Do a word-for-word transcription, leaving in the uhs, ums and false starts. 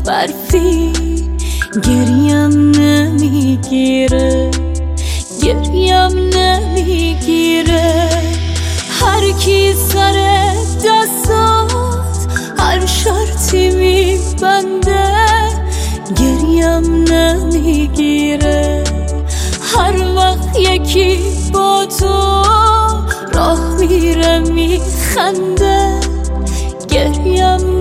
برفی گریم نمیگیره گریم نمیگیره هر کی سر دستات هر شرطی میبنده گریم نمیگیره هر وقت یکی با تو راه میره میخنده گریم